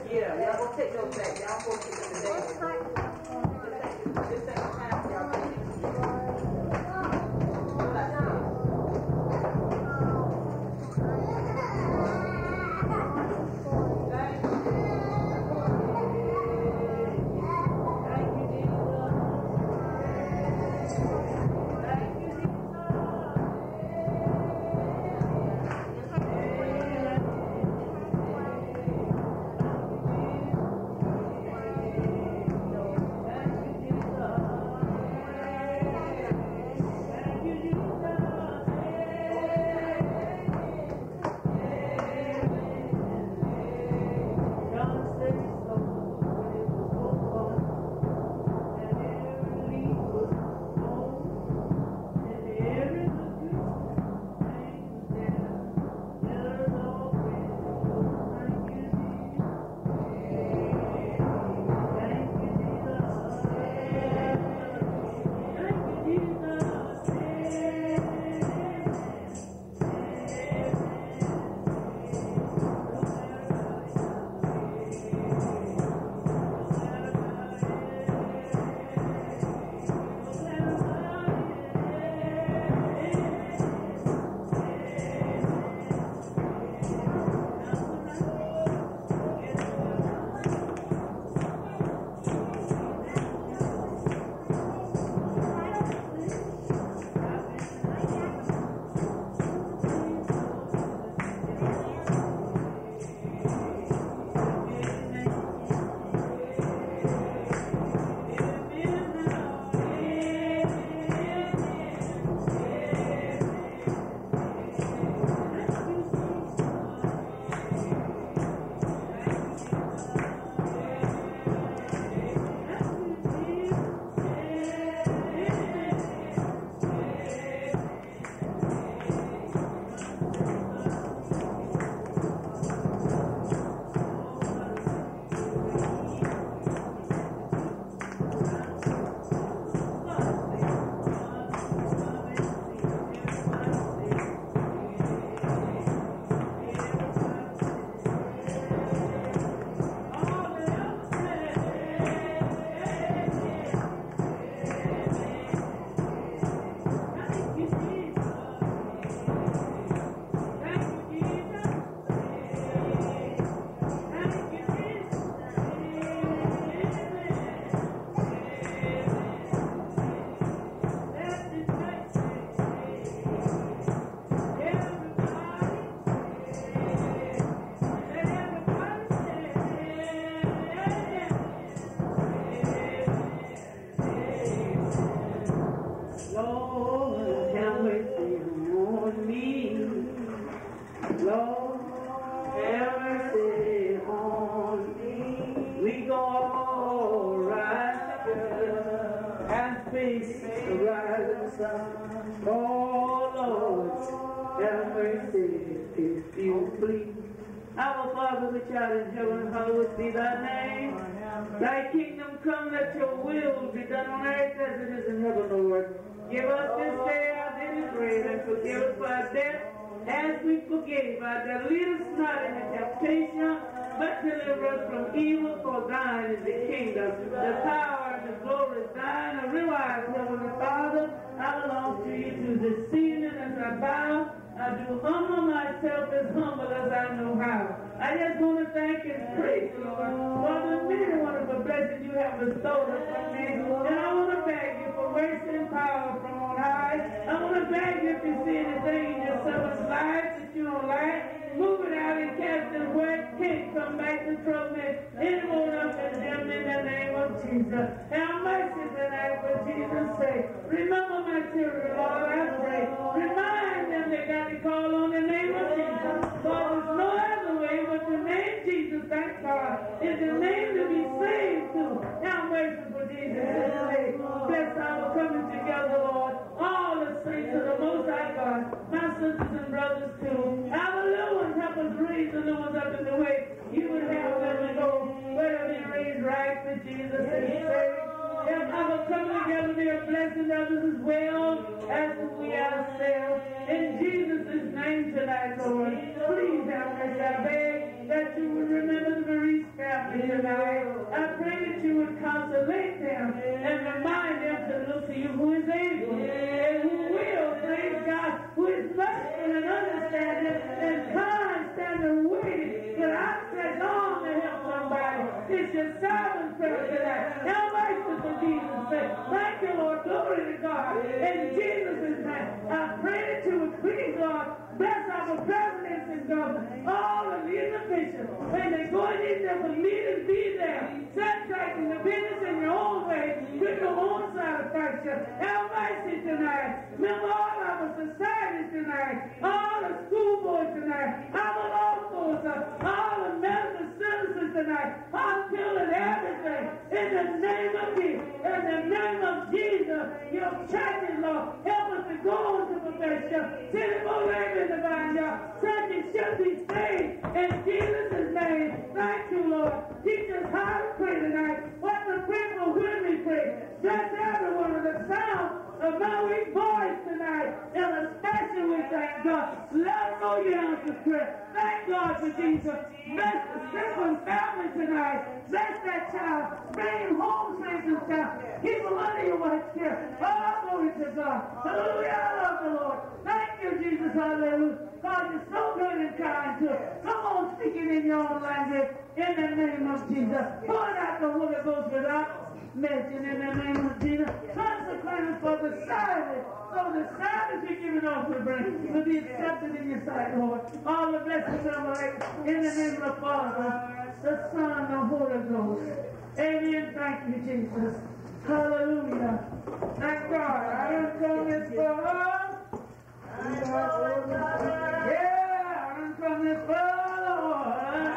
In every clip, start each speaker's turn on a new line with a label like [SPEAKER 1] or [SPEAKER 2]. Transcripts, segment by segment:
[SPEAKER 1] Yeah, y'all gonna take those back. Y'all gonna take them today. Just take the time, y'all take it. What I said.
[SPEAKER 2] Our Father which art in heaven, hallowed be thy name. Thy kingdom come, let your will be done on earth as it is in heaven, Lord. Give us this day our daily bread, and forgive us our debt as we forgave our debt. Lead us not into temptation, but deliver us from evil, for thine is the kingdom, the power, and the glory is thine. And realize, Heavenly Father, I belong to you to this season as I bow. I do humble myself as humble as I know how. I just want to thank and praise you, Lord, for the many wonderful blessings you have bestowed upon me. And I want to beg you for mercy and power from on high. I want to beg you if you see anything in your servant's life that you don't like, move it out and cast it where it can't come back to trouble me anymore up in him in the name of Jesus. Have mercy tonight for Jesus' sake. Remember my children, Lord, I pray. Remind them they got to call on the name of Jesus. For there's no other way but the name Jesus, thank God, is the name to be saved to. Have mercy for Jesus today. Bless our coming together, Lord. All the saints of the Most High God, my sisters and brothers too. Our little ones, help us raise the little ones up in the way you would have them to go. Where they raised right for Jesus' sake. If our coming together, they are blessing others as well as we ourselves. In Jesus' name tonight, Lord, please have mercy. I beg that you would remember the bereaved family. church. Have mercy tonight. Remember all our societies tonight. All the school boards tonight. Our law schools, all the medical citizens tonight. Hospital and everything. In the name of Jesus. In the name of Jesus. Your churches, Lord. Help us to go on to perfection. Send it more rain in the vineyard. Churches should be saved. In Jesus' name. Thank you, Lord. Teach us how to pray tonight. What to pray for when we pray. Bless everyone with the sound of my weak voice tonight. And especially we thank God. Let us know you answer prayer. Thank God for Jesus. Bless the Strickland family tonight. Bless that child. Bring him home safe and sound. Keep him under your white care. Oh, glory to God. Hallelujah. I love the Lord. Thank you, Jesus. Hallelujah. God is so good and kind to us. Come on, speaking in your own language. In the name of Jesus. Pour out the Holy Ghost without mention. In the name of Jesus. Consequences for the Sabbath. So the Sabbath you're giving off to bring will be accepted in your sight, Lord. All the blessings of life. In the name of the Father, the Son, and the Holy Ghost. Amen. Thank you, Jesus. Hallelujah. Thank God. I don't come this far. Yeah, I don't come this far, Lord.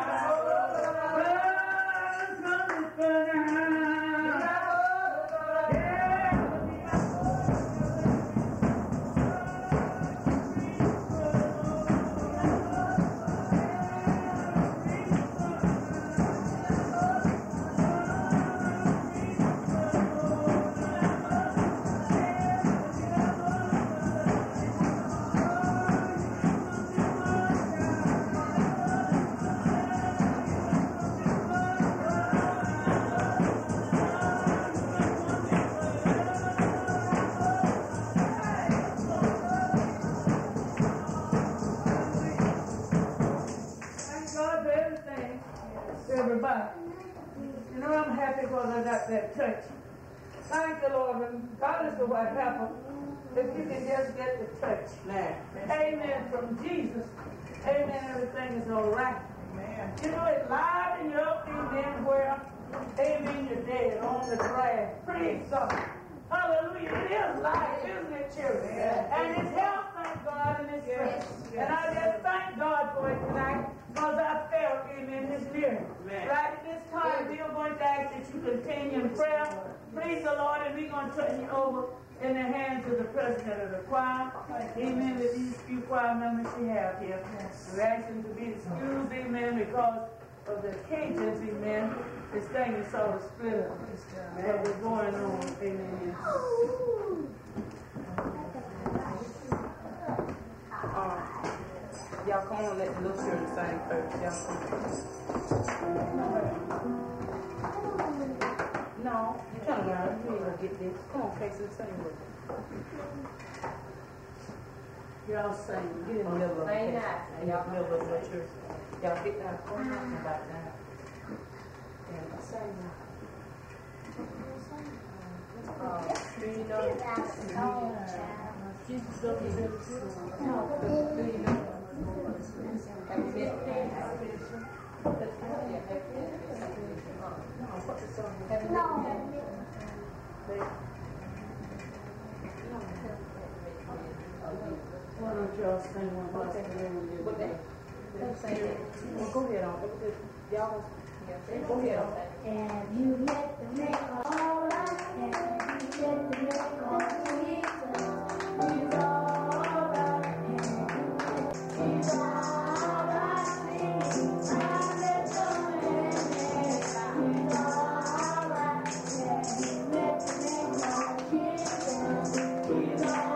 [SPEAKER 2] Everybody. You know, I'm happy because I got that touch. Thank the Lord. Regardless of what happened, if you can just get the touch. Amen. From Jesus. Amen. Everything is all right. You know, it's live in your up, amen, where, amen, you're dead on the grass. Praise God. Hallelujah. It is life, isn't it, children? And it's health, thank God, and it's strength. And I just thank God for it tonight because I felt him in his spirit. Right at this time, we are going to ask that you continue in prayer. Praise the Lord, and we're going to turn you over in the hands of the president of the choir. Amen. With these few choir members we have here. We're asking to be excused, amen, because of the occasions, amen. This thing is sort of split up. What was going on, amen. Y'all come on, let the little children sing first. Y'all. No, you turn around. You ain't gonna get this. Come on, Casey, sing with me. Y'all sing. Get in the middle of it. Y'all middle of the church. Y'all get down. Come on, back down. And sing. Why don't y'all sing one more? What day? Well, go ahead on. Y'all go ahead on.
[SPEAKER 3] And you let the make all right. And you let the make all Jesus. He's all right. He's all right. He's all right. And you let the make all Jesus. He's all right.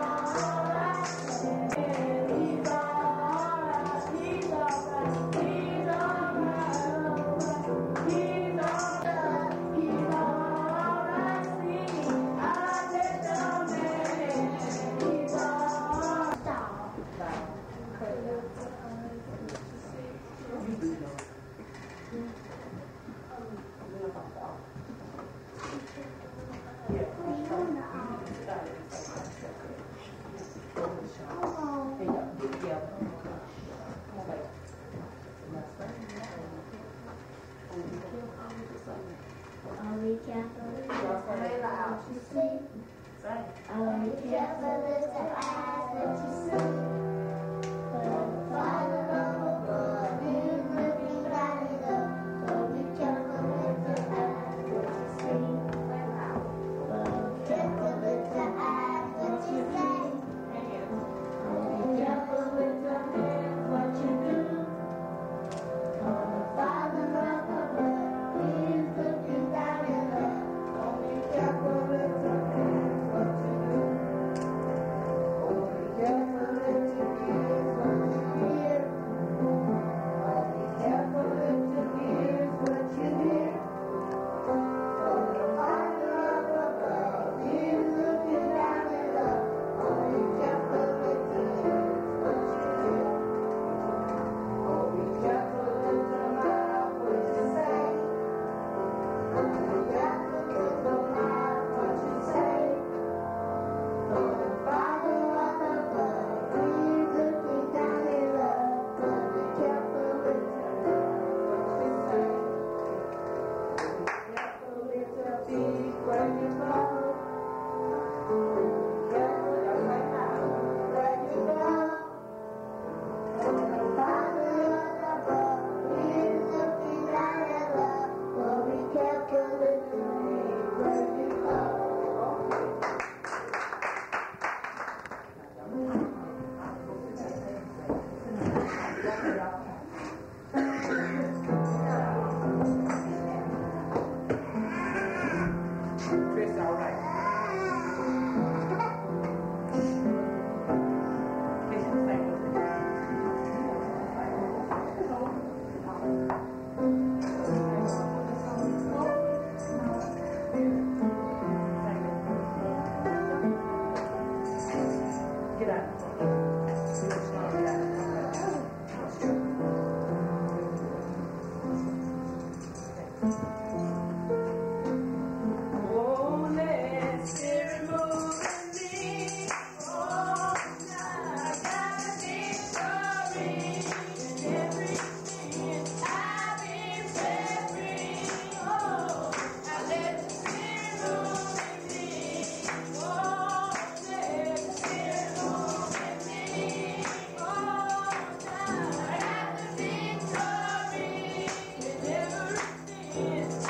[SPEAKER 1] Oh, let Spirit move in me. Oh, I got victory in everything. I've been set free. Oh, I let the Spirit move in me. Oh, let the Spirit move in me. Oh, I got the victory in everything.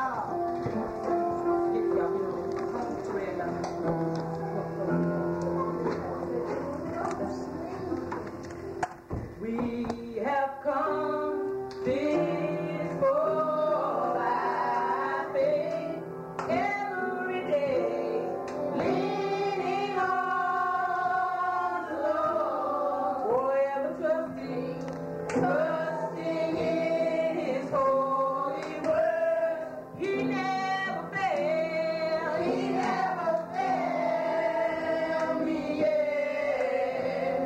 [SPEAKER 1] We have come this far by faith every day, leaning on the Lord, forever trusting in His holy word. He never failed me yet.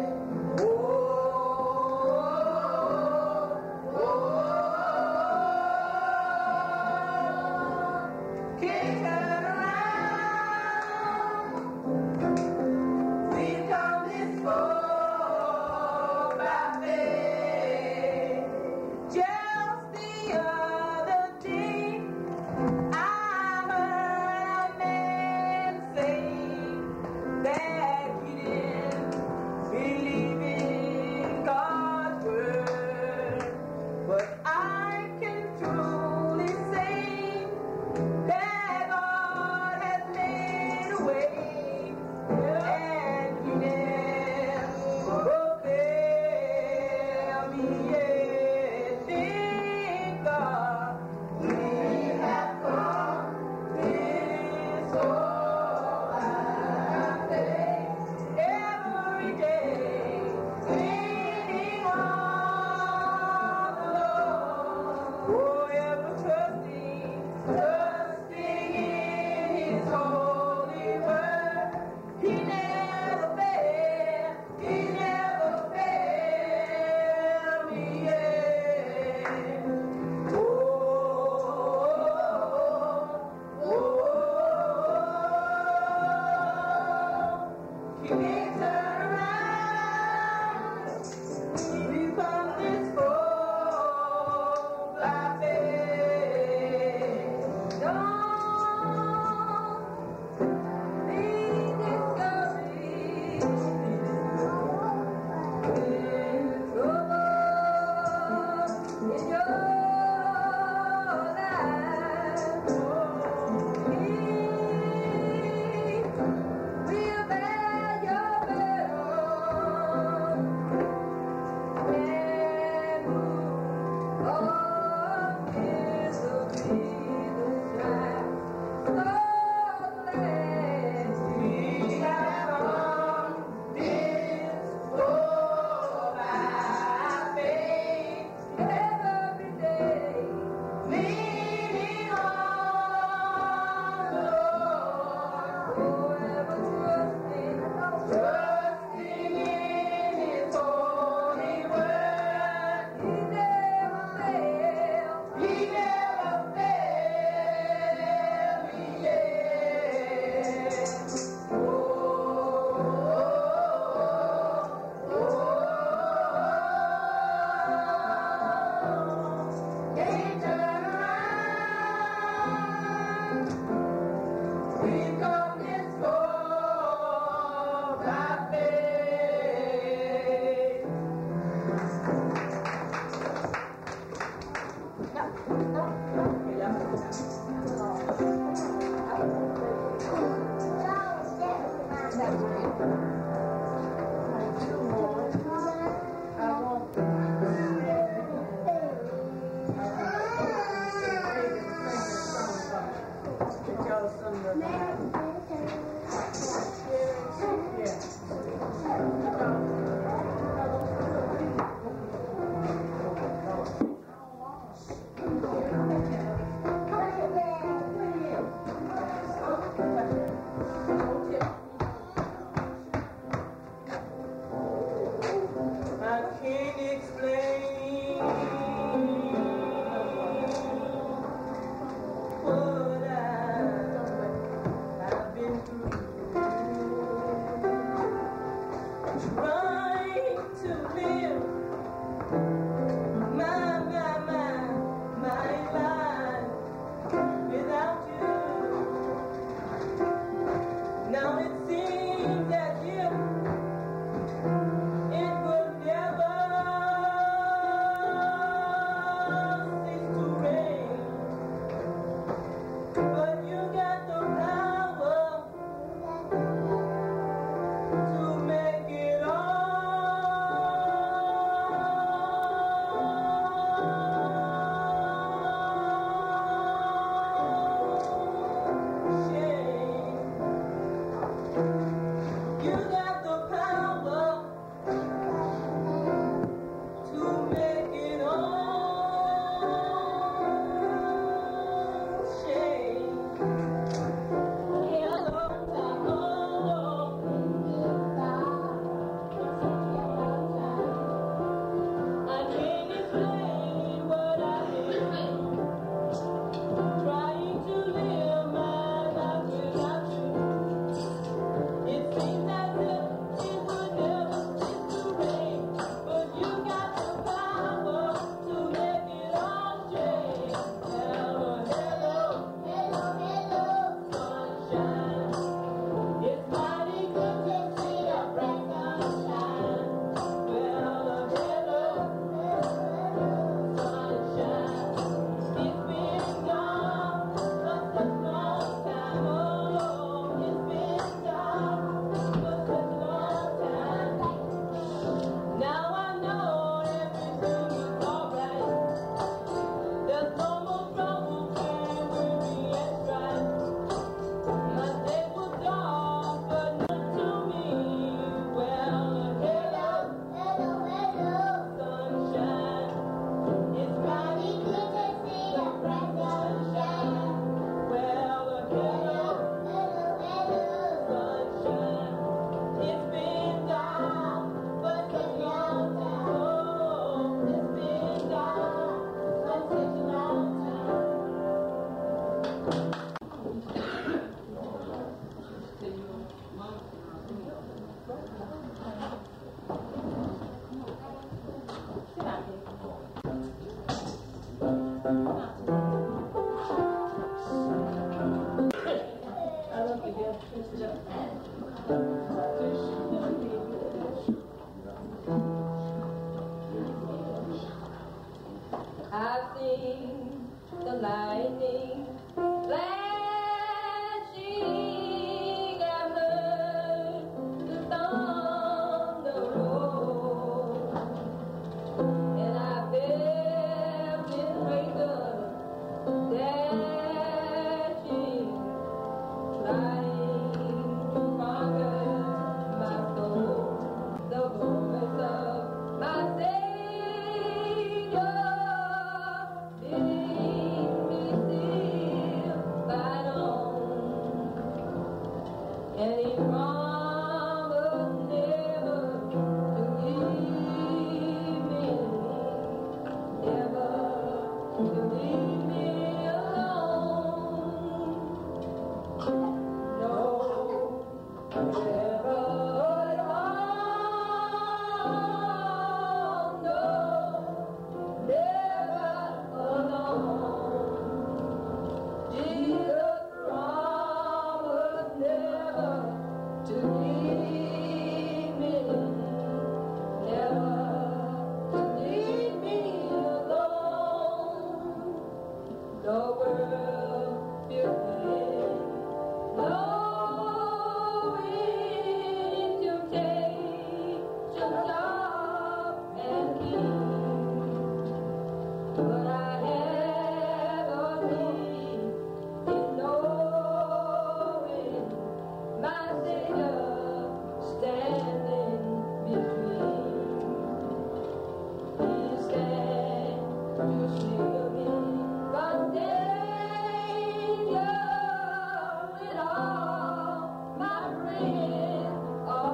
[SPEAKER 1] Can't turn around. We've come this far by faith. Just the other day, I heard a man say that he didn't believe in God's word, but I can truly say that God has made a way, and He never failed me yet. Thank God we have come this far by faith every day, leaning on the Lord, forever trusting in His holy word. He never failed me yet. He can't turn around. We've come this far by faith. Don't be discouraged in trouble in your life. He will bear your
[SPEAKER 4] I've seen the lightning flashing, I've heard the thunder roll, and I've felt it breakers dashing, trying to conquer my soul. The voice of my Savior bidding me still fight on, and He promised never to leave me, never to leave me alone. No, never alone, no, never alone. Jesus promised never to leave me, never to leave me alone. The world feels pain, no temptation, sharp and keen, but I have a peace in knowing my Savior standing between. He stands to shield me from danger when all my friends are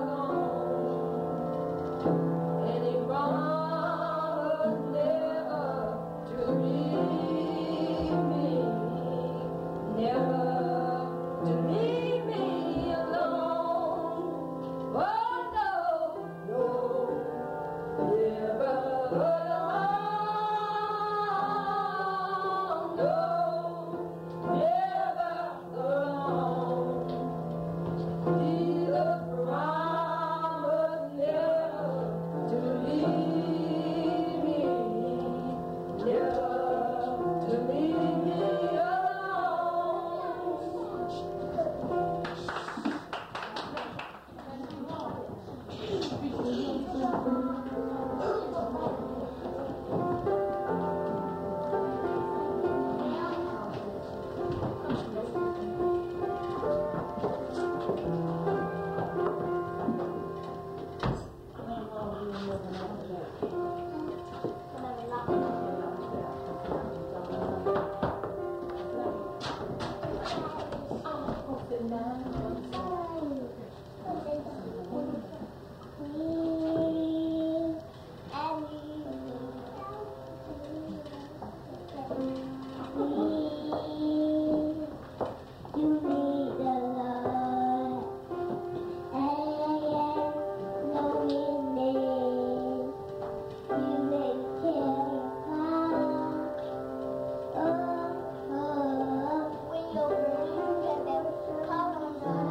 [SPEAKER 4] gone, and He promised never to leave me, never to leave me alone. Oh no, no, never alone, no, never alone. Jesus promised never to leave me, never to leave me alone.
[SPEAKER 3] When you're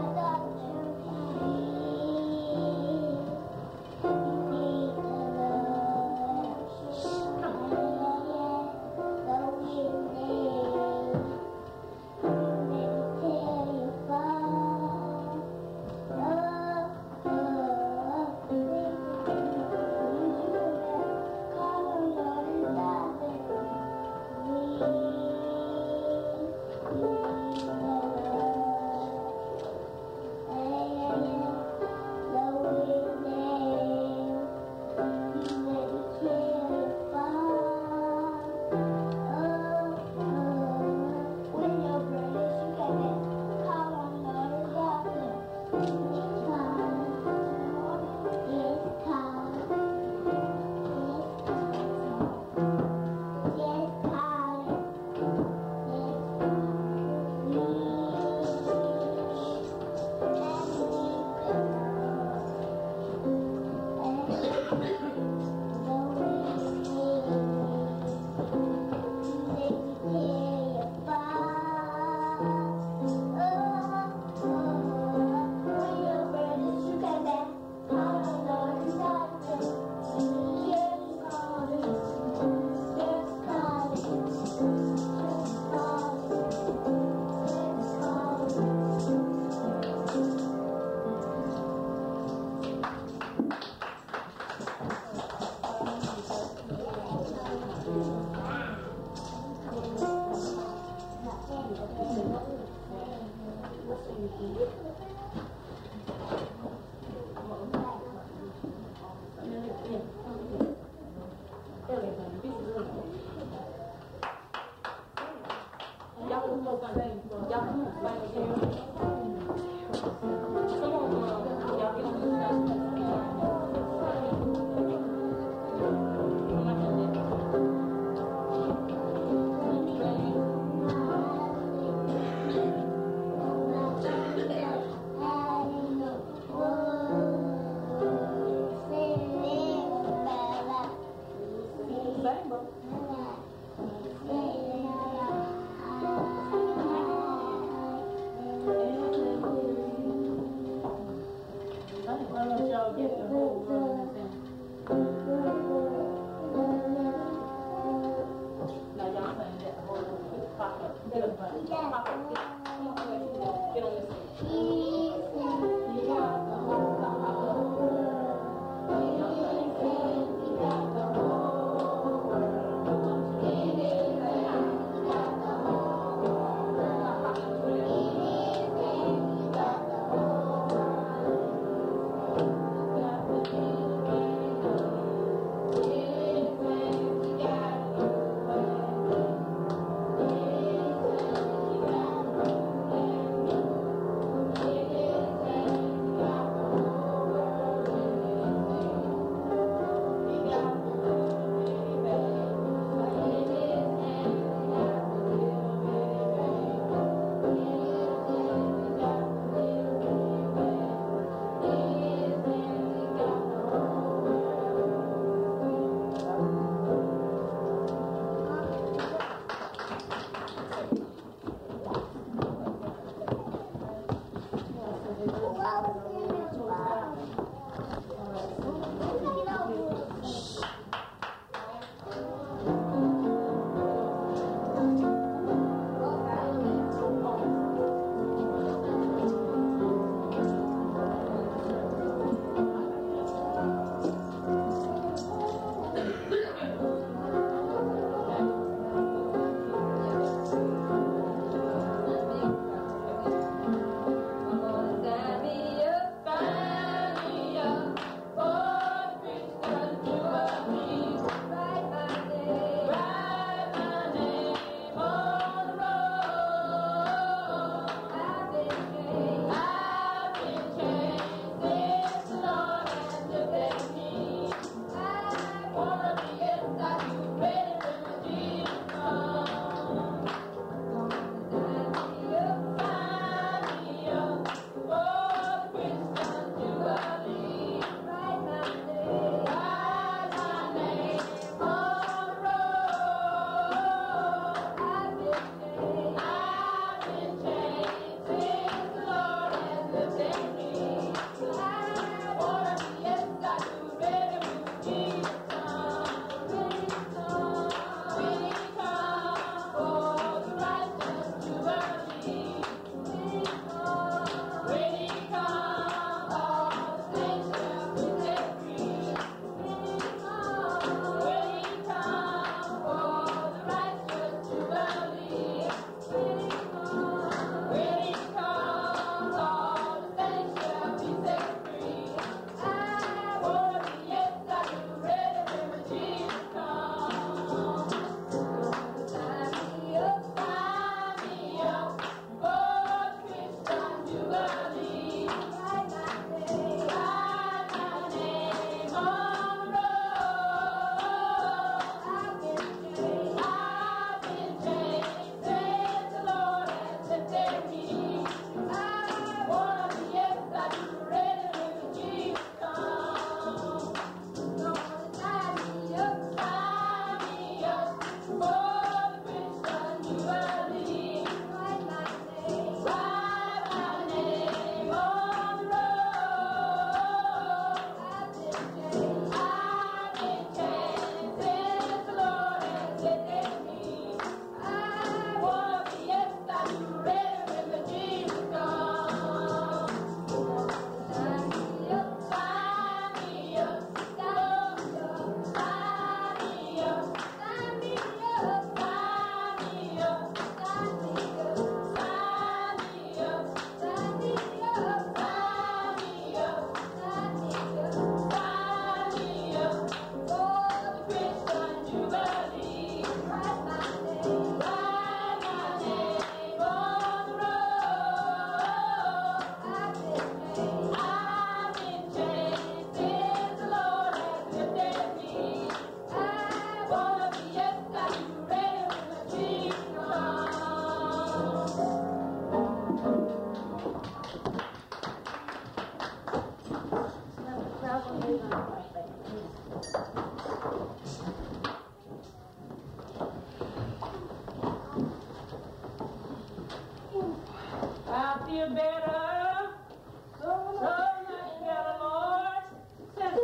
[SPEAKER 4] feel better. So much better, Lord. Since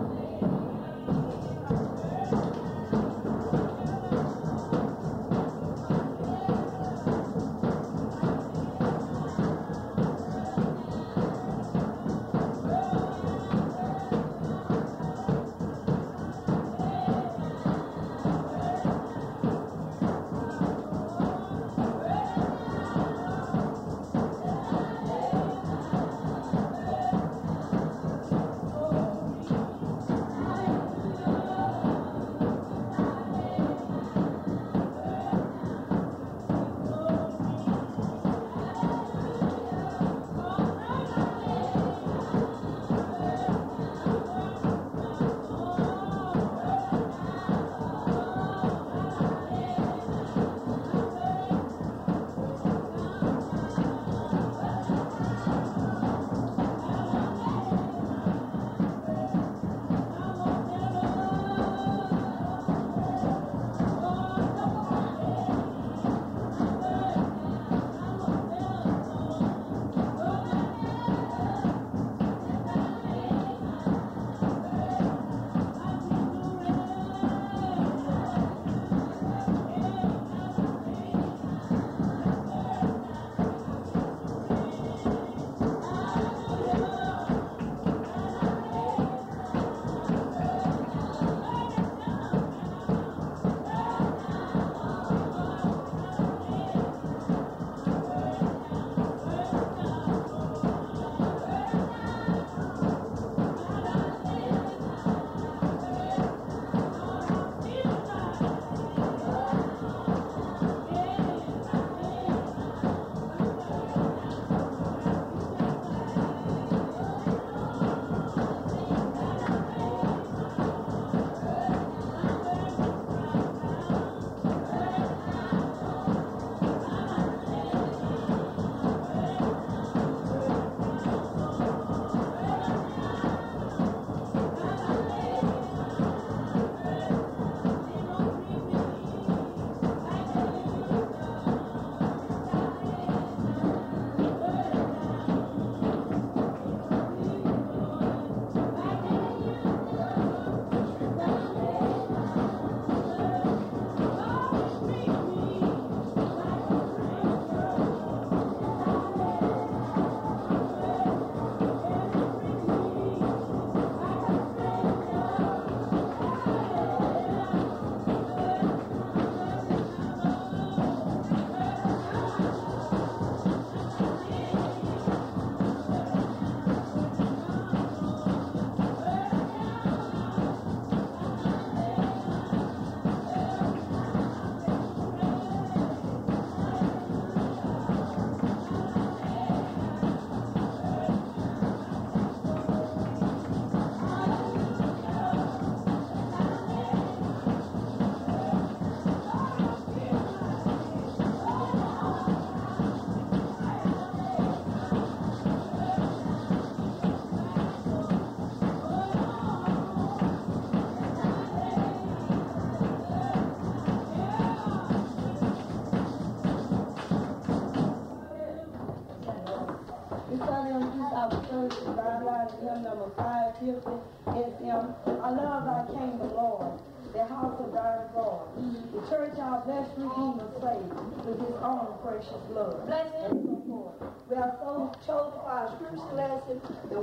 [SPEAKER 5] number 550 is I love thy kingdom, Lord, the house of thy God. The church our blessed Redeemer saved with his own precious blood. And so forth. We are so chosen for our scripture lesson, the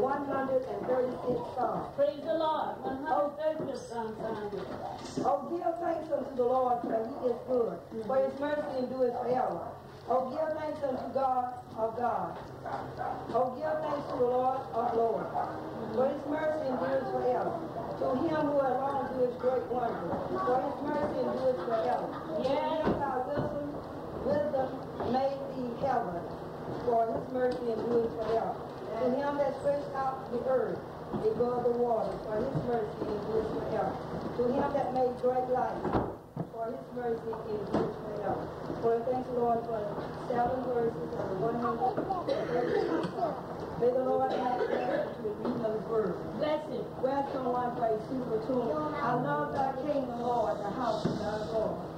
[SPEAKER 5] 136th Psalm.
[SPEAKER 4] Praise the Lord. 136th Psalm.
[SPEAKER 5] Oh, give thanks unto the Lord, for he is good, for his mercy endureth forever. Oh, give thanks unto God of God. Oh, give thanks to the Lord of Lords, for his mercy endures forever. To him who alone doeth great wonders, for his mercy endures forever.
[SPEAKER 4] Yes.
[SPEAKER 5] To him by wisdom made the heaven, for his mercy endures forever. To him that stretched out the earth above the waters, for his mercy endures forever. To him that made great light, for his mercy endures forever. For thank the Lord for the 7 verses of the 136th Psalm. May the Lord add to the reading of his word.
[SPEAKER 4] Bless him.
[SPEAKER 5] Where someone plays super tune. I love thy kingdom, Lord, the house of thy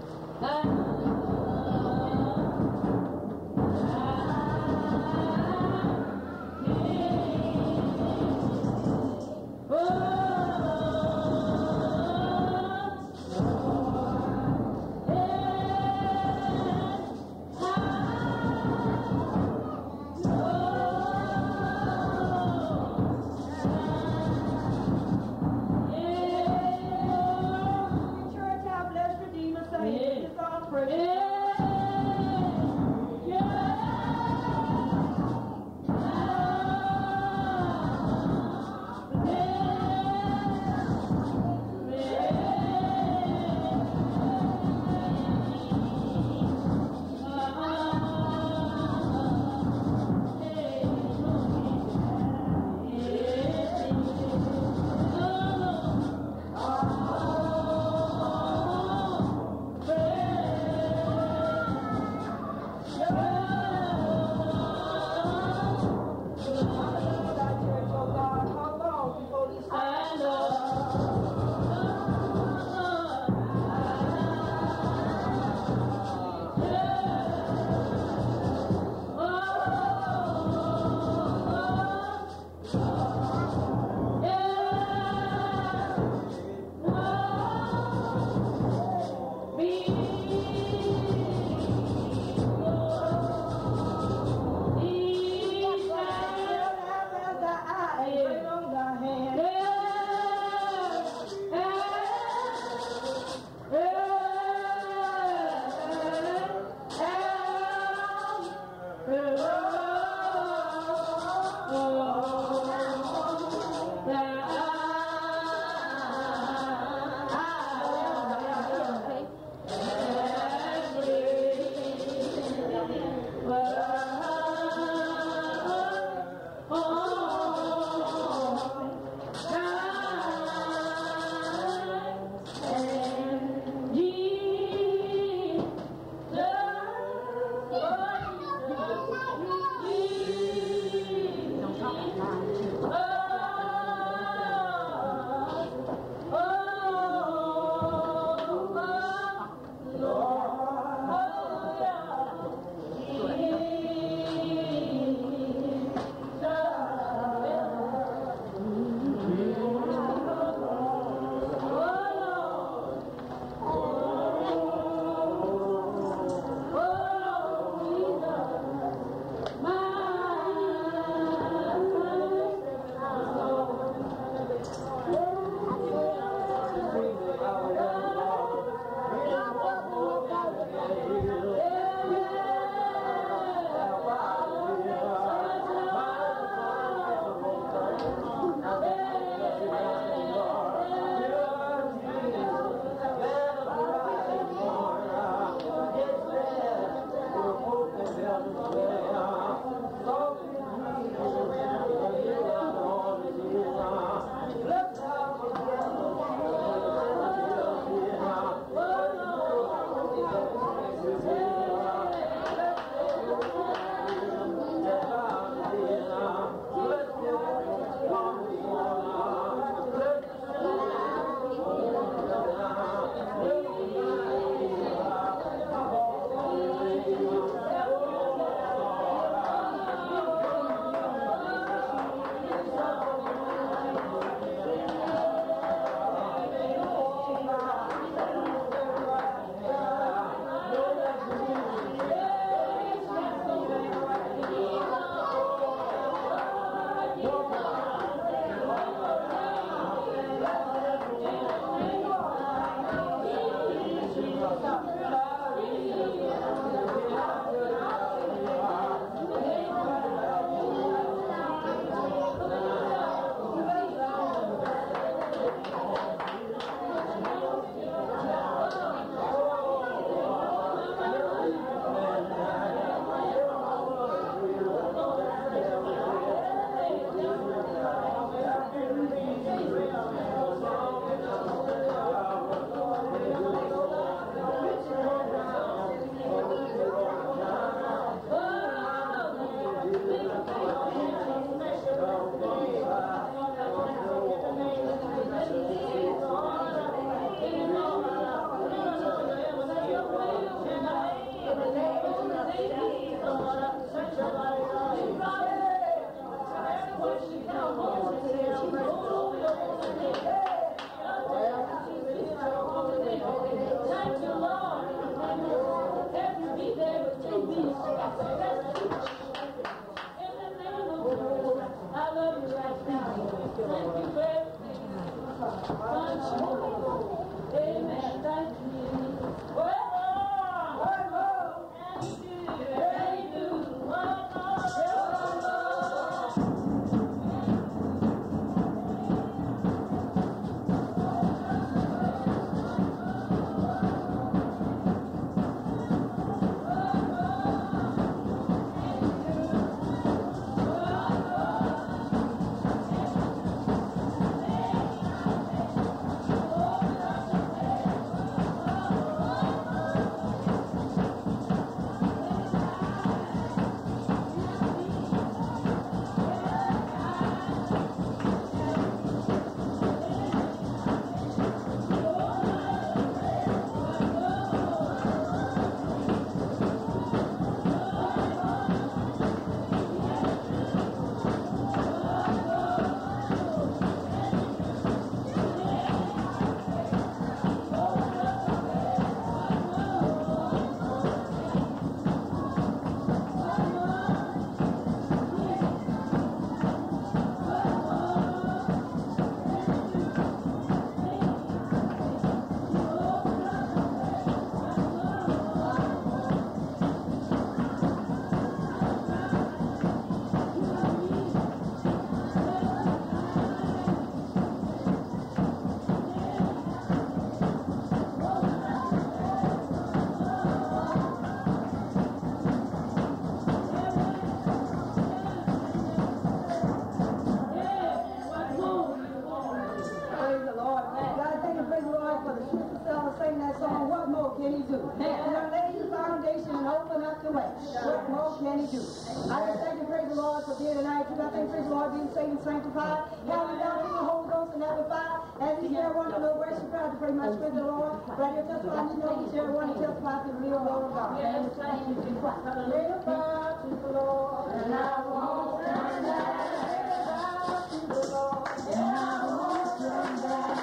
[SPEAKER 5] God.
[SPEAKER 4] Jesus.
[SPEAKER 5] praise the Lord for being tonight. I thank praise the Lord being saved and sanctified. Having down in the Holy Ghost and having fire. As each and every one to know where she proud to pray much praise the Lord. But I testify, you know each and every one to testify to the real Lord of God.
[SPEAKER 4] Yes, thank you.
[SPEAKER 5] Little God to the Lord, and I won't turn back. To the Lord, and I won't turn back.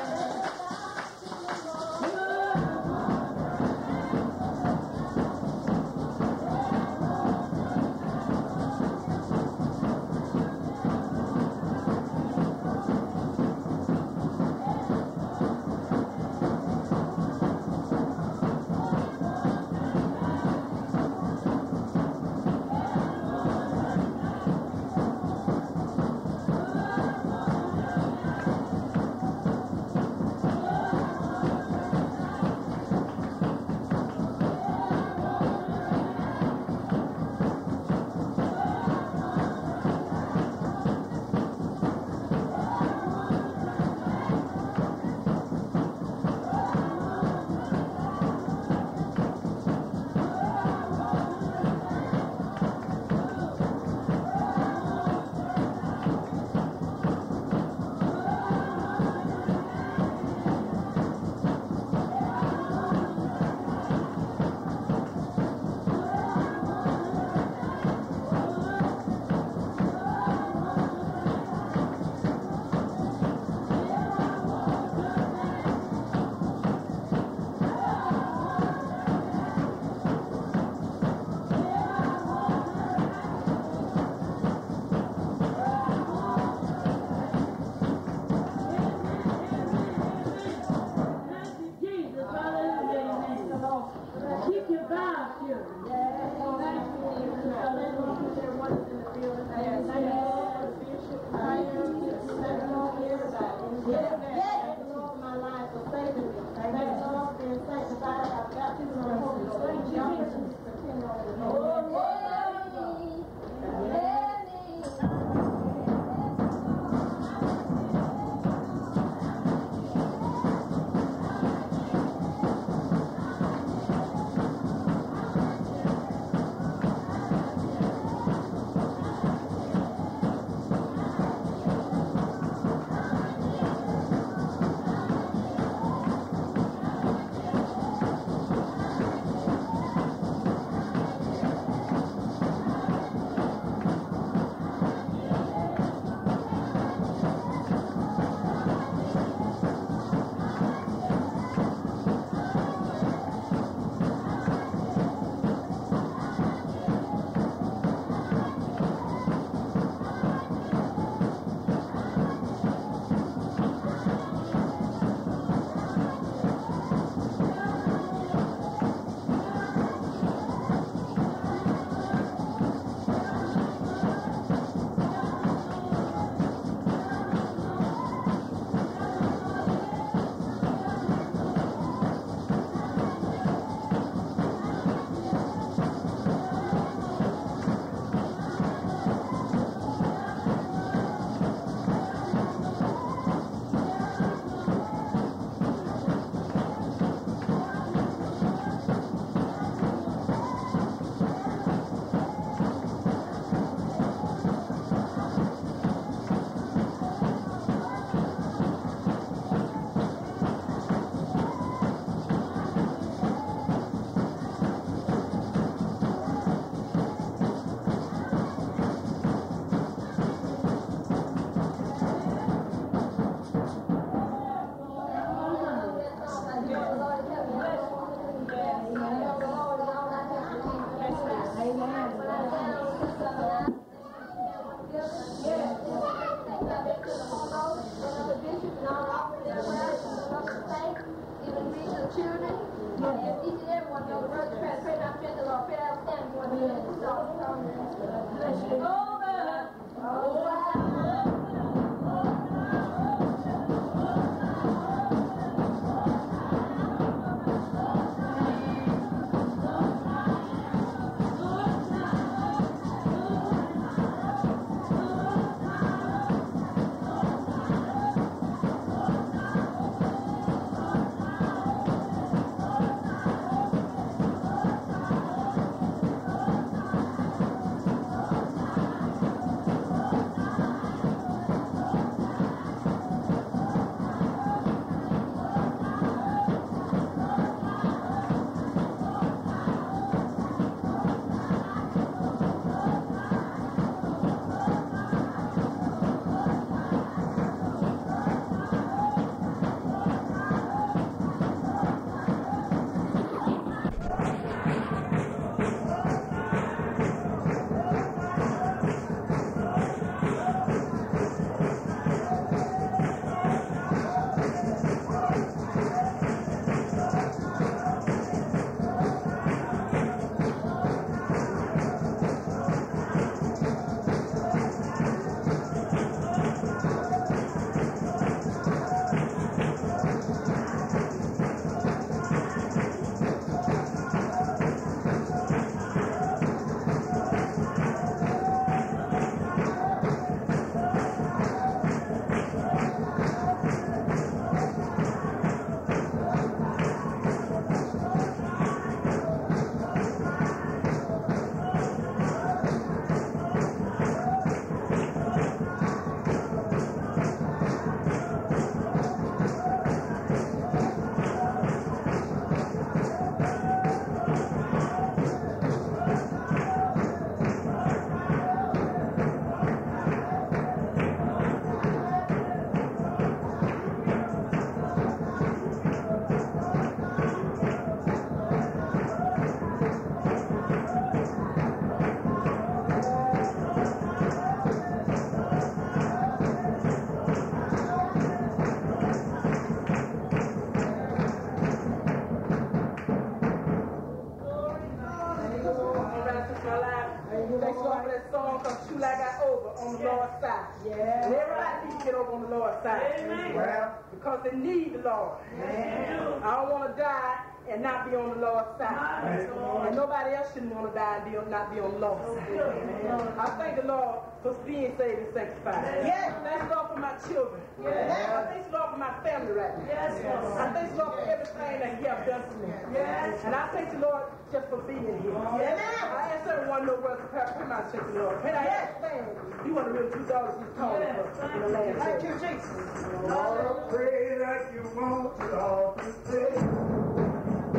[SPEAKER 1] the Lord's side.
[SPEAKER 5] Yeah.
[SPEAKER 1] And everybody needs to get over on the Lord's side.
[SPEAKER 2] Amen.
[SPEAKER 6] Well,
[SPEAKER 1] Because they need the Lord.
[SPEAKER 2] Amen.
[SPEAKER 1] I don't want to die and not be on the Lord's side. And nobody else shouldn't want to die and not be on the Lord's side. I thank the Lord for being saved and sanctified.
[SPEAKER 5] Yes.
[SPEAKER 1] Thank the Lord for my children. I thank the Lord for my family right now.
[SPEAKER 2] Yes, Lord.
[SPEAKER 1] I thank the Lord for everything that He has done for me.
[SPEAKER 2] Yes.
[SPEAKER 1] And I thank the Lord just for being here. I ask everyone to know where to pray my church, Lord. Can I ask you want to real $2 you called for in the land?
[SPEAKER 5] Thank you, Jesus.
[SPEAKER 6] Lord, pray that you won't all to say.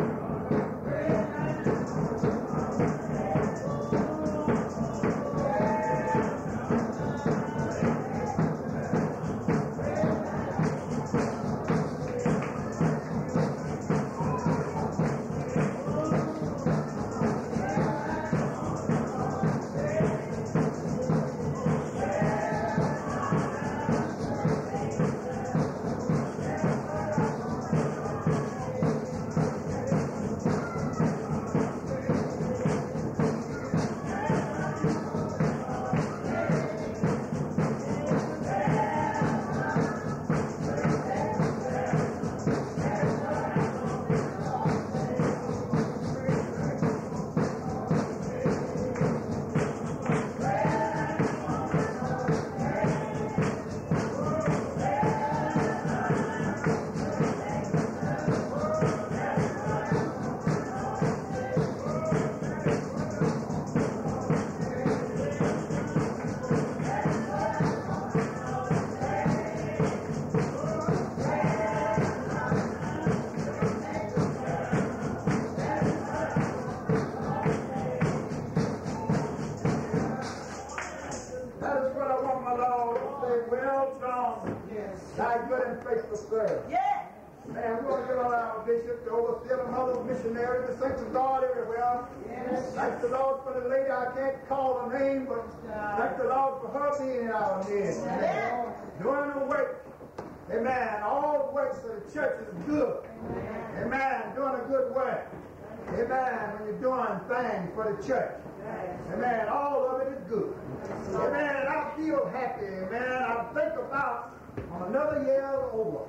[SPEAKER 6] That is what I want my Lord to say. Well done, thy good and faithful servant.
[SPEAKER 5] Yes.
[SPEAKER 6] Man, we want to give all our bishop, the overseer, the mother, missionary, the saints of God everywhere.
[SPEAKER 5] Yes.
[SPEAKER 6] Thank the Lord for the lady. I can't call her name, but thank the Lord for her being in our midst.
[SPEAKER 5] Amen.
[SPEAKER 6] Doing the work. Amen. All the works of the church is good. Amen. Doing a good work. Amen. When you're doing things for the church. Amen. All of it is good. Amen. And I feel happy. Amen. I think about another year over.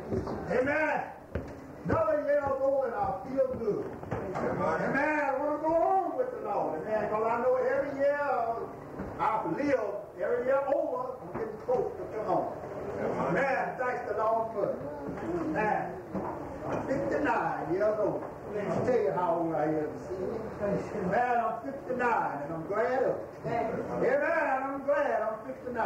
[SPEAKER 6] Amen. Another year over and I feel good. Amen. I want to go on with the Lord. Amen. Because I know every year I've lived, every year over, I'm getting close to come on. Amen. Thanks the Lord for it. Amen. I'm 59 years old. I'll tell you how old I am this evening. Man, I'm 59 and I'm glad of it. Amen. I'm glad I'm 59.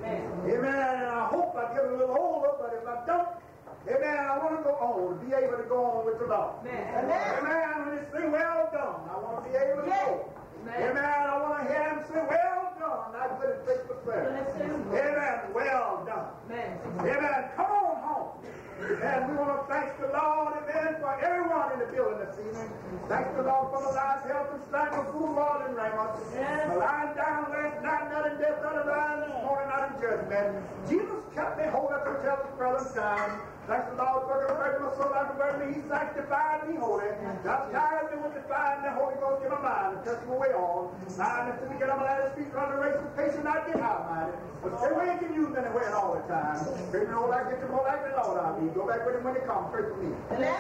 [SPEAKER 6] Amen. And I hope I get a little older, but if I don't, amen, I want to go on, to be able to go on with the Lord. Amen. When they say, well done, I want to be able to go. Amen. I want to hear him say, well done, thy good and faithful servant. Amen. Well done. Amen. Come on home. And we want to thank the Lord, amen, for everyone in the building this evening. Thank the Lord for the lives, health, and strength of food, Lord, and raiment. For lying down last night, not in death, not in lying this morning, not in judgment. Jesus kept me whole up until the present time. Thank the Lord for converting my soul, I converted me, He sanctified me holy. Baptized me with the fire and the Holy Ghost in my mind, and touched my way on. Now, until we get on my last feet, run the race with patience, I get high-minded. But stay away can use anywhere and all the time. Pray me, Lord, I get you more like the Lord I'll be. Go back with Him when He comes. Pray for me.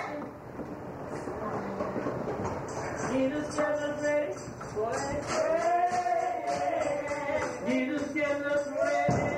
[SPEAKER 2] Jesus kept us ready. Jesus kept us ready.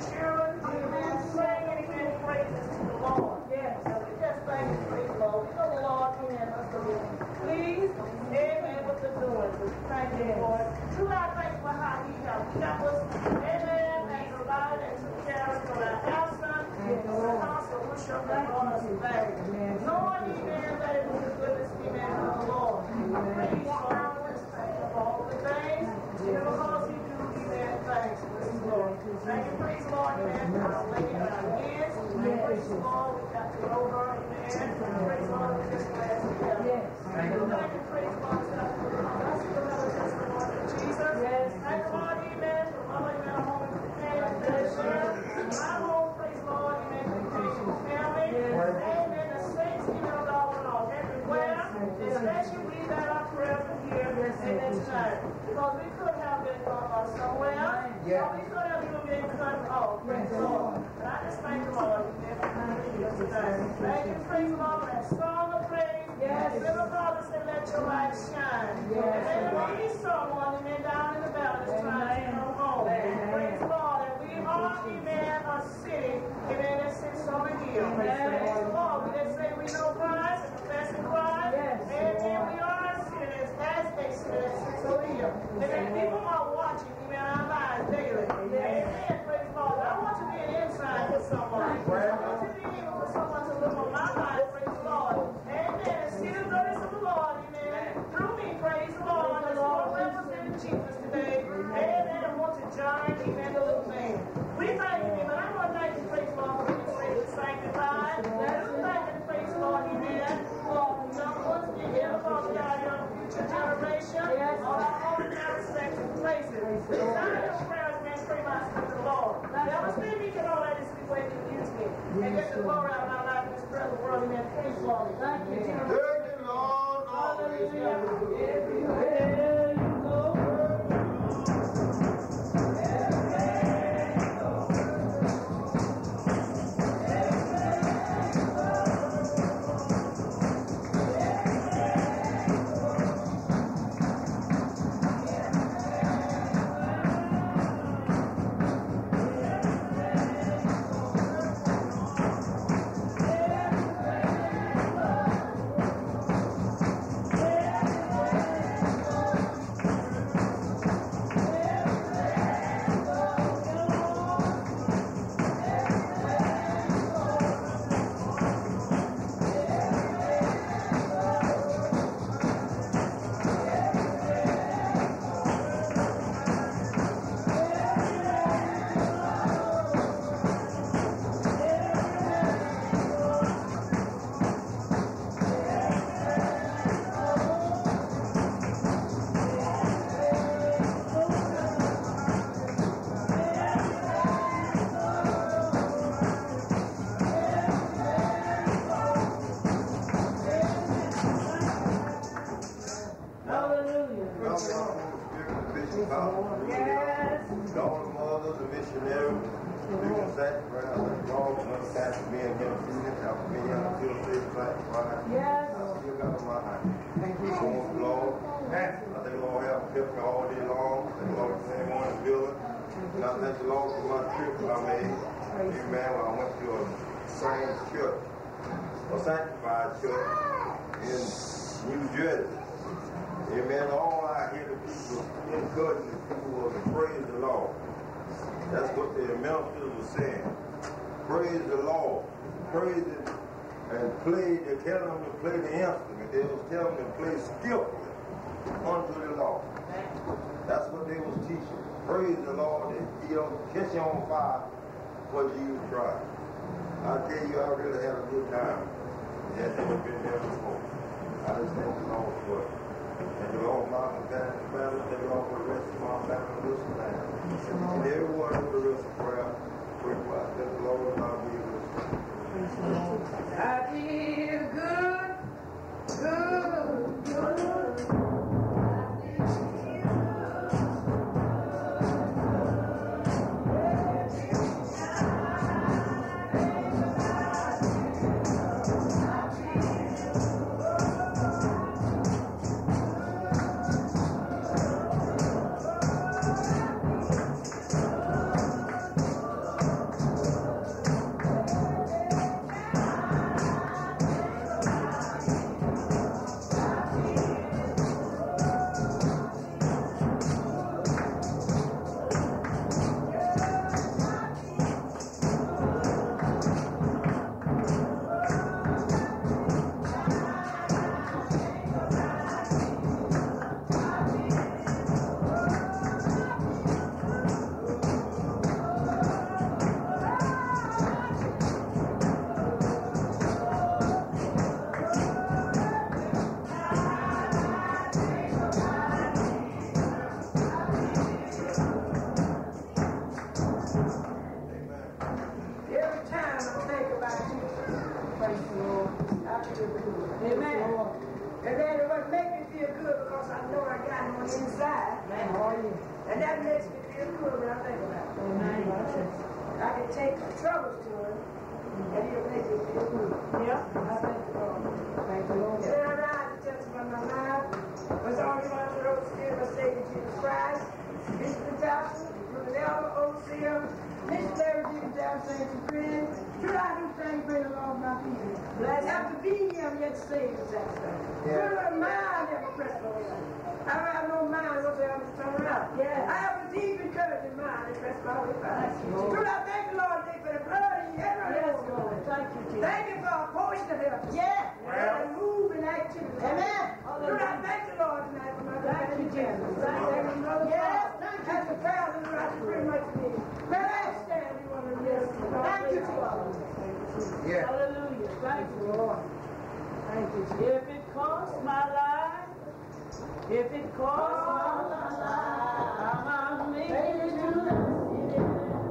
[SPEAKER 1] children, amen, sing amen, praises to the Lord. Yes. So we just thank and praise the Lord. We know the Lord, amen, must have been pleased, amen, with the doing. So thank you, Lord. Do not thank for how He helped. He helped us, amen, and provided and took care of us on our house, son, and also wish your God on us back. Knowing, amen, that it was the goodness, amen, of the Lord. Praise God, let's thank Him for all the things, and because He do, amen, thanks. Praise the Lord. Thank you, praise the Lord, amen, for our lady in our hands. Praise the Lord, we got to go over, amen. Praise the Lord, we just glad to have you. Thank you, praise the Lord, that's the Lord, that's the Lord of Jesus. Thank the Lord, amen, for mother, amen, home and family, my home, praise the Lord, amen, for family, amen, the saints, amen, of all and all, everywhere, especially we that are present here, amen, tonight, because we could have been gone somewhere, or we could have even been cut off, praise the Lord, but I just thank the Lord, amen, for here tonight. Thank you, praise the Lord, that song of praise, little brother said, let your light shine, and there may be someone, amen, down in the valley trying to come home, praise the Lord, and we are, amen, a city, amen, that sits on a hill, praise the Lord, we didn't say we know Christ, and confessing Christ, amen, we are a city as a city that sits on a hill, amen, people are watching, amen, our lives daily, amen, praise the Lord, I want to be an insight for someone, I want to be able for someone to look on my life, praise the Lord, amen, and see the goodness of the Lord, amen, through me, praise the Lord, as Lord representing Jesus today, amen, I want to join, amen, the little man. We thank you, amen, I want to thank you, praise the Lord, for being saved and sanctified, let us thank you, praise the Lord, amen, for young ones, amen, for our young future generation, on our own respective places. Desire your prayers, man, pray my spirit to the Lord. Never speak me can all that is we wait to use me. And get the glory out of my life in this present world, amen. Praise the Lord. Thank you, Jesus.
[SPEAKER 6] Thank you, Lord.
[SPEAKER 1] Hallelujah.
[SPEAKER 2] Everywhere you go.
[SPEAKER 7] Sanctified church in New Jersey. Amen. All I hear the people encouraging the people was to praise the Lord. That's what the ministers were saying. Praise the Lord. Praise it and play. They tell them to play the instrument. They was telling them to play skillfully unto the Lord. That's what they was teaching. Praise the Lord. He'll catch you on fire for you try. I tell you, I really had a good time. Yes, never been there before. I just thank the Lord for it. And the Lord, my family, thank the Lord for the rest of my family, this man. And everyone who the rest of prayer, pray for us. Thank the Lord, and I'll be with you.
[SPEAKER 1] I feel good, good, good. on the inside. And that makes me feel good when I think about it. I can take the troubles to him, and he'll make me feel good. Yeah, I thank the Lord. Thank the Lord. Then I rise to testify my life. Was all you want to know is the of Savior Jesus Christ, Bishop and Pastor, the elder, overseer, missionary, Jesus, down St. Friend. Should I do things bring along my people? After being here, I'm yet saved, that's right. Should I mind ever press my way? I don't have no mind whatsoever to turn around. Yeah. I have a deep encouraging mind to press my way back. Should I thank the Lord today for the blood in your head? Yes, Lord. Thank you, Jesus. Thank you for a portion of help. Yeah. And moving activity. Amen. Should I thank the Lord tonight for my thank you, Jesus. Thank you. Yes. That's the prayer that I pretty much need. Let us stand. You want to live. Thank you, Jesus.
[SPEAKER 2] Yeah. Hallelujah. Thank you, Lord. Thank you, Jesus. If it costs my life, if it costs my life, I'll make it to the city.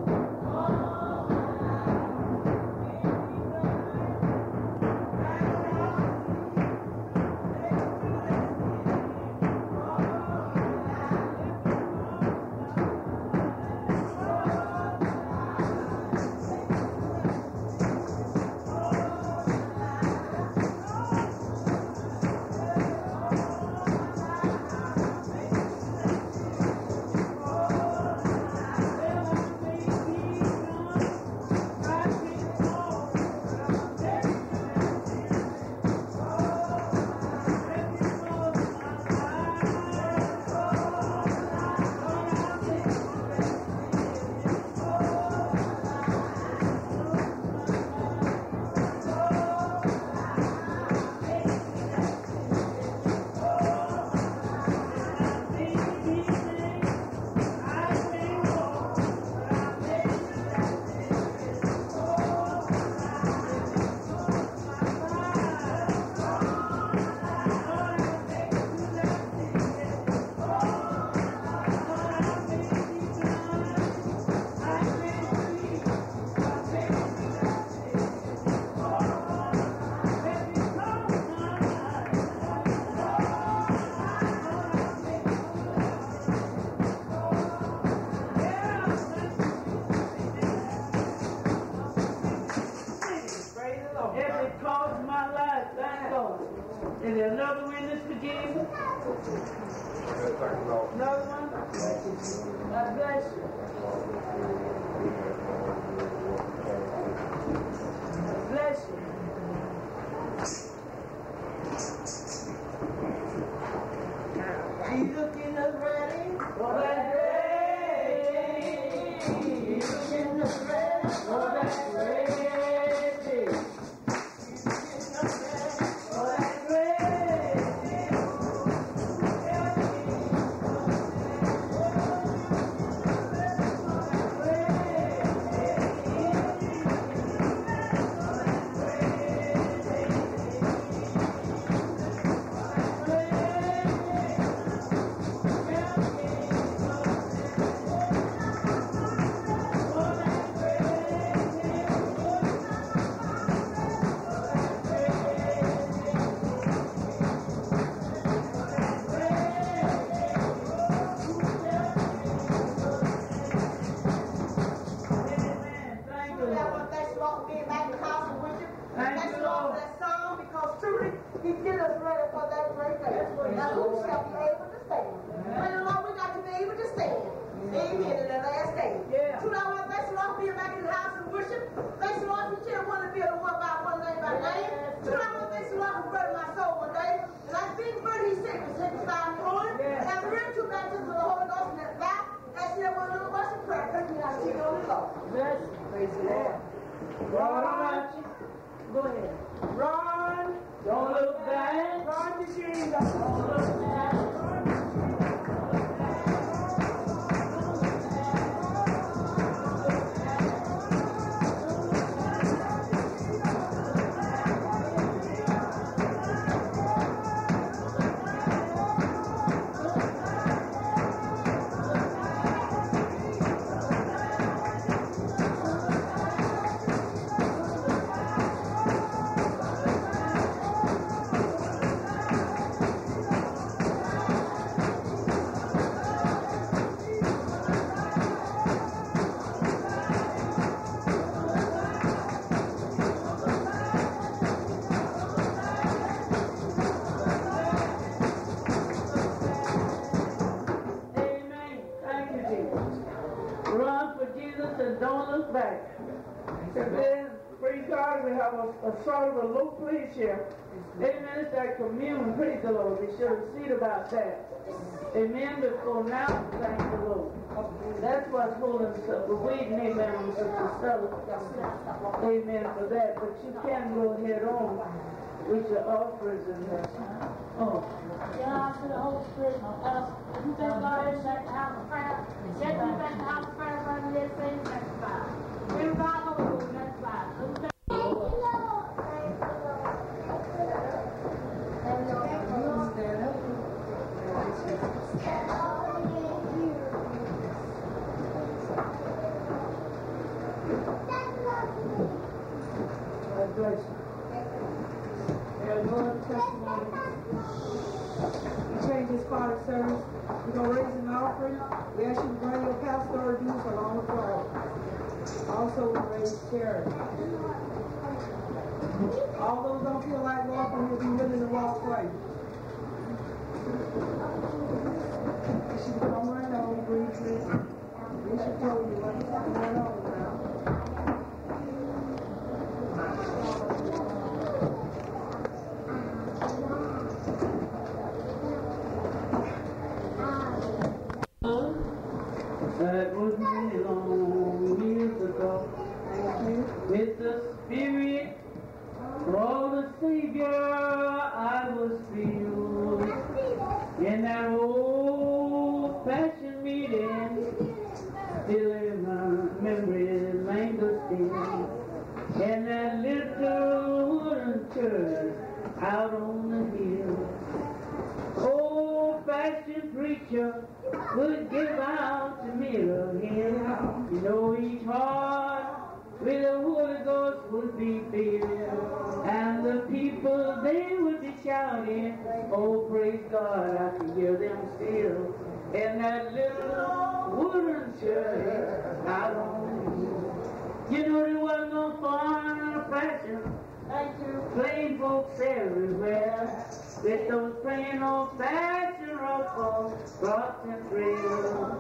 [SPEAKER 2] Is there another witness for Jesus? Another one? God bless you. Bless you. Jesus getting us ready for that day. Jesus getting us ready for that day. Go ahead. Run. Don't look back. Run to Jesus. Don't look back. said, don't look back. And then, praise God, we have a sort of a low place here. Amen. It's that commune. Praise the Lord. We should have seen about that. Amen. Before now, thank the Lord. That's what's holding us up. We're waiting, amen, on Sister Stella. Amen for that. But you can go ahead on with your offerings and that. Oh.
[SPEAKER 4] God to the Holy Spirit. You thank God in that house of prayer. Get you back to the house of prayer, brother. Let's say that's fine. Give God the Lord, that's fine.
[SPEAKER 2] God bless you. There's no other testimony.
[SPEAKER 5] We change this part of service. We're going to raise an offering. We ask you to bring your pastoral dues along with God. Also, we raise charity. All those don't feel like walking, will be willing to walk for you. You should come right on, briefly. We should tell you what's going on now.
[SPEAKER 2] That was many long years ago. With the Spirit of the Savior, I was filled. In that old-fashioned meeting, still in my memory lingers still. In that little wooden church out on the hill. Old-fashioned preacher would give out the mirror him. You know, each heart with the Holy Ghost would be filled. And the people, they would be shouting, oh, praise God, I can hear them still. In that little wooden church out on the hill. You know, there wasn't no fun or fashion. Plain folks everywhere. With those plain old-fashioned ruffles, rocks and frills.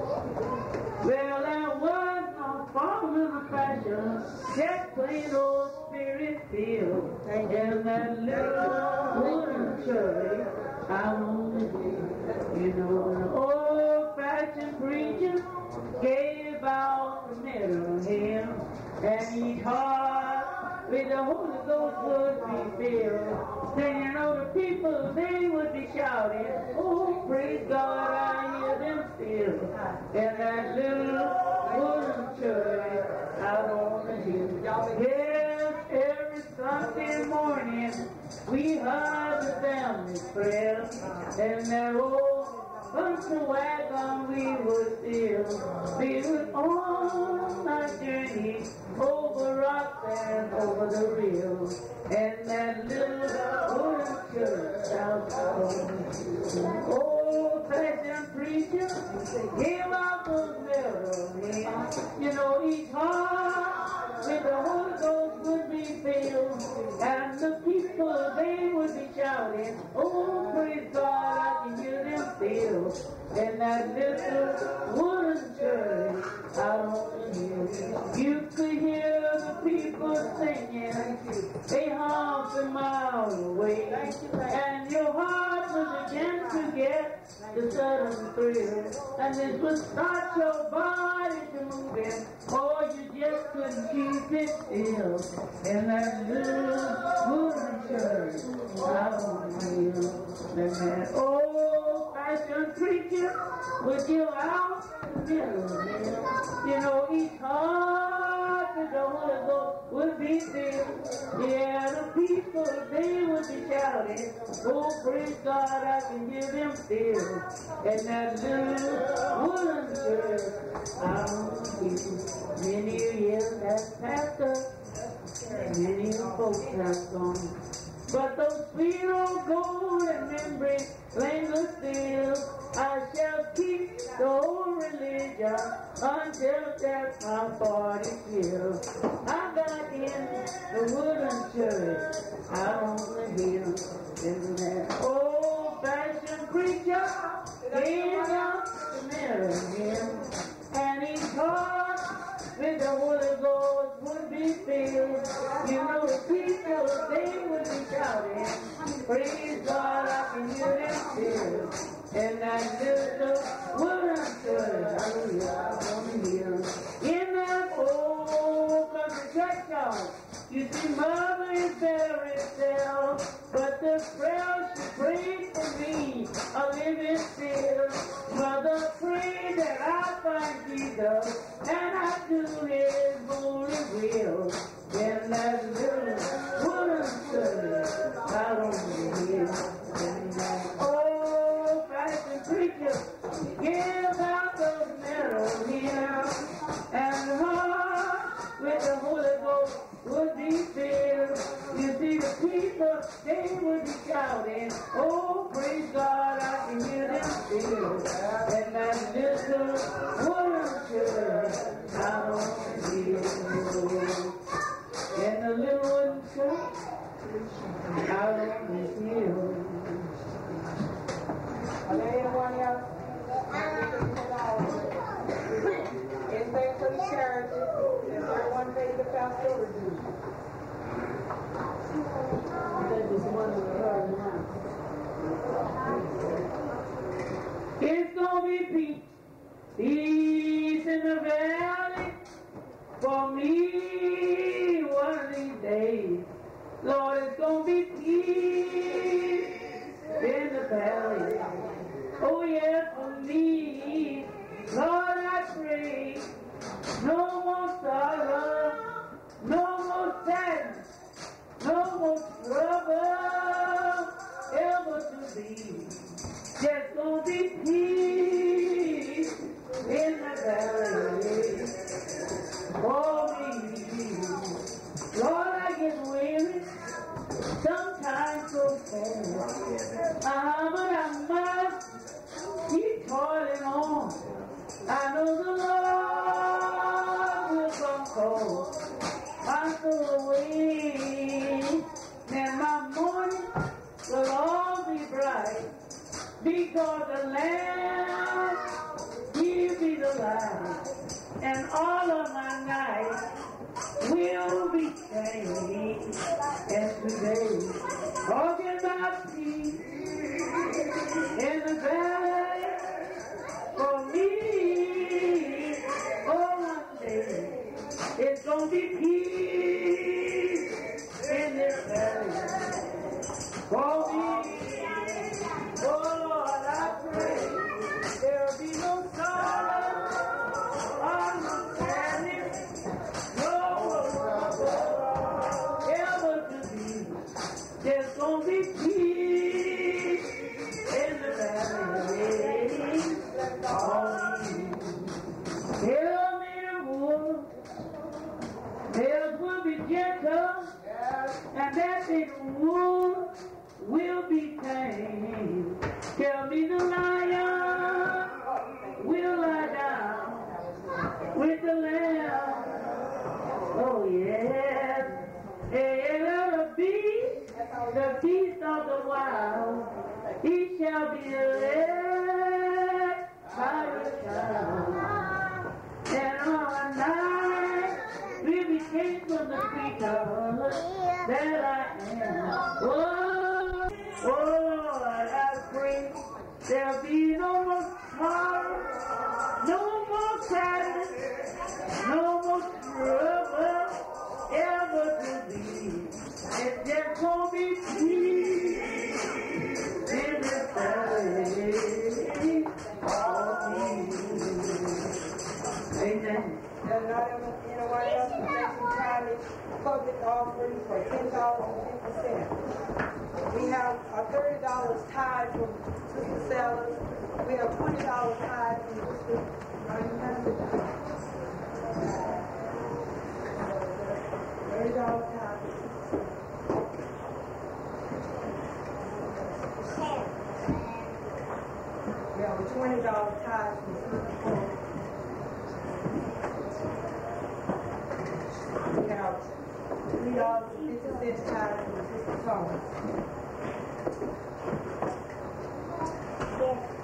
[SPEAKER 2] Well, there was no form of fashion, just plain old spirit filled. In that little wooden church out on the hill. You know, an old-fashioned preacher gave out the middle hymn, and each heart with the Holy Ghost would be filled. Singing over the people, they would be shouting, oh, praise God, I hear them still. In that little wooden church out on the hill. Yes, every Sunday morning, we heard the family prayer. In that old country wagon, we would still be on our journey over rocks and over the rills. And that little wooden church out on the hill. Old-fashioned preacher gave out the middle. You know, each heart with the Holy Ghost would be filled. And the people, they would be shouting, oh, praise God, I can hear them still. In that little wooden church out on the hill. You could hear the people singing, they half a mile away. And your heart would begin to get the sudden thrill. And it would start your body to moving, or you just couldn't keep it still. In that little wooden church out on the hill. And that old-fashioned preacher would give out the middle. You know, each heart with the Holy Ghost would be filled. Yeah, the people, they would be shouting, oh, praise God, I can hear them still. And that little wooden church out on the hill. Many years have passed us, many folks have gone. But those sweet old golden memories linger still. I shall keep the old religion until death my body kills. I got in the wooden church out on the hill. And that old-fashioned preacher gave out the mirror hymn. And he taught with find Jesus and I do His holy will, then that little wooden service out on the hill. Oh, fashion preacher, give out those metal hymns, and the heart with the Holy Ghost would be filled. You see the people, they would be shouting, oh, praise God, I can hear them still. And that little wooden church out on the hill. And the little wooden church out on the hill.
[SPEAKER 1] Are there anyone else? Anything for the charity? Is there one thing the pastor would do?
[SPEAKER 2] It's gonna be peace, peace in the valley for me one of these days. Lord, it's gonna be peace in the valley. Oh yeah, for me. Lord, I pray, no more sorrow, no more sadness, no more trouble ever to be. There's gonna be peace in the valley for me. Lord, I get weary, sometimes so fast. But I must keep toiling on. I know the Lord will come home. I'm so away, and my morning will all be bright, because the Lamb, He'll be the light, and all of my nights will be changed. And today, talking about peace in the valley for me. Oh, one day it's gonna be peace in this valley for me. Oh Lord, I pray there'll be no sorrow or no sadness, no trouble ever to be. There's gonna be peace in the valley for me. Tell me the wood, theirs will be gentle, and that big wood will be tame. Tell me the lion will lie down with the lamb. Oh yes, and the beast of the wild, he shall be led by the child. And all night we'll be chased from the creature that I am. Oh Lord, I pray there'll be no more sorrow, no more sadness, no more trouble ever to be. It's just gonna be peace in this valley for me. Amen.
[SPEAKER 1] There's not anyone else who makes some tiny public offering for $10.50. We have a $30 tithe from Sister Sellers. We have $20 tithe from Sister. $30 tithe. We have a $20 tithe from Sister. We have $3.50 tithe from Sister Thomas.